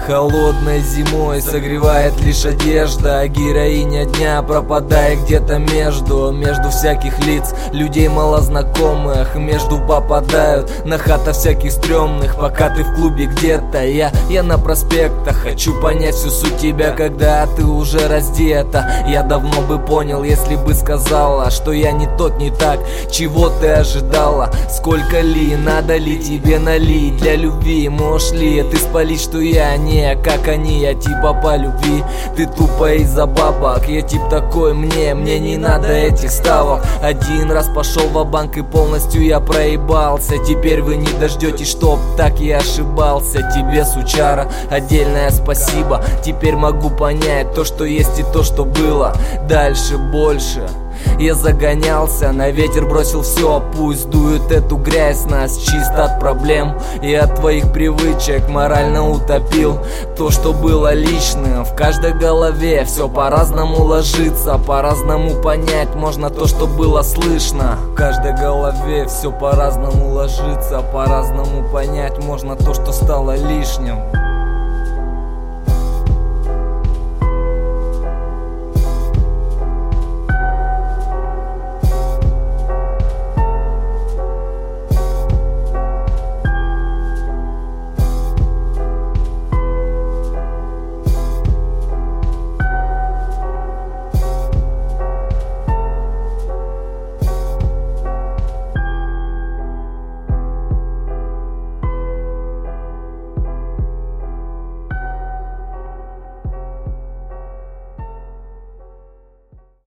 Холодной зимой согревает лишь одежда, а героиня дня пропадает где-то между всяких лиц, людей малознакомых. Между попадают на хата всяких стрёмных. Пока ты в клубе где-то, я на проспектах. Хочу понять всю суть тебя, когда ты уже раздета. Я давно бы понял, если бы сказала, что я не тот, не так. Чего ты ожидала? Сколько ли, надо ли тебе налить для любви? Можешь ли ты спалить, что я не как они, я типа по любви. Ты тупо из-за бабок, я тип такой, мне не надо этих ставок. Один раз пошел ва-банк и полностью я проебался. Теперь вы не дождетесь, чтоб так я ошибался. Тебе, сучара, отдельное спасибо. Теперь могу понять то, что есть, и то, что было. Дальше больше. Я загонялся, на ветер бросил все. Пусть дует эту грязь, нас чисто от проблем и от твоих привычек морально утопил. То, что было личным, в каждой голове все по-разному ложится, по-разному понять можно то, что было слышно. В каждой голове все по-разному ложится, по-разному понять можно то, что стало лишним.